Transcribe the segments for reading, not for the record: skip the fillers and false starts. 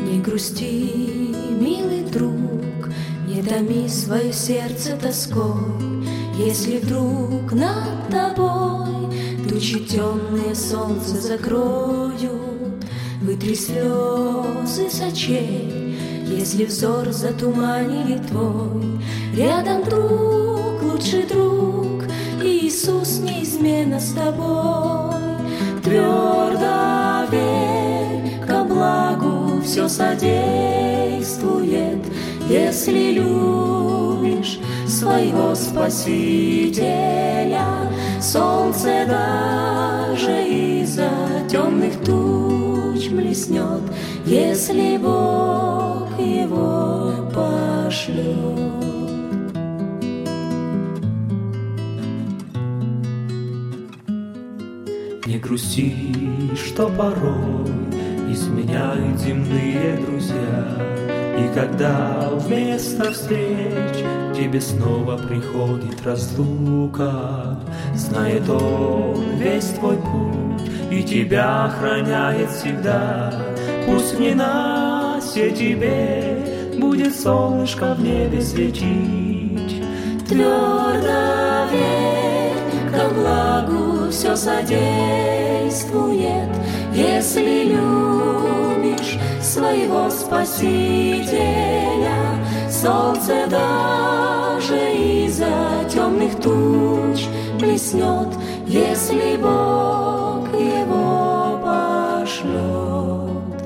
Не грусти, милый друг, не томи свое сердце тоской, если вдруг над тобой тучи темные солнце закроют. Вытри слезы с очей, если взор затуманили твой. Рядом друг, лучший друг, Иисус неизменно с тобой. Твердо верь, ко благу все содействует, если любишь своего Спасителя. Солнце даже из-за темных туч блеснет, если Бог его пошлет. Не грусти, что порой изменяют земные друзья, и когда вместо встреч тебе снова приходит разлука, знает Он весь твой путь и тебя охраняет всегда. Пусть в ненастье тебе будет солнышко в небе светить. Твердо верь, ко благу все содействует, если любишь своего Спасителя. Солнце даже из-за темных туч блеснет, если Бог его пошлет.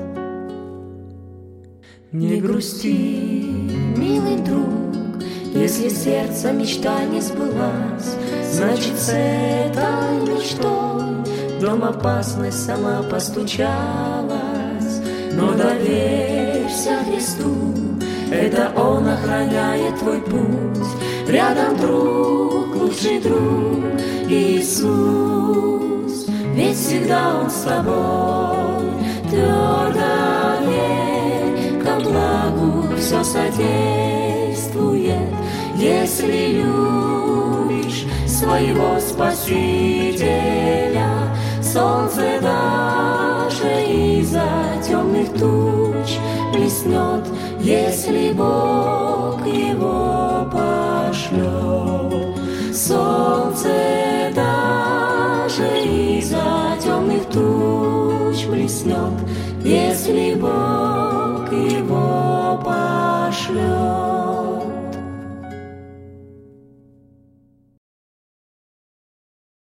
Не грусти, милый друг, если в сердце мечта не сбылась, значит, с этой мечтой в дом опасность сама постучалась. Но доверься Христу, это Он охраняет твой путь. Рядом друг, лучший друг, Иисус, ведь всегда Он с тобой. Твердо верь, ко благу все содействует, если любишь своего Спасителя. Солнце даже из-за темных туч блеснет, если Бог его пошлет. Солнце даже из-за темных туч блеснет, если Бог его пошлет.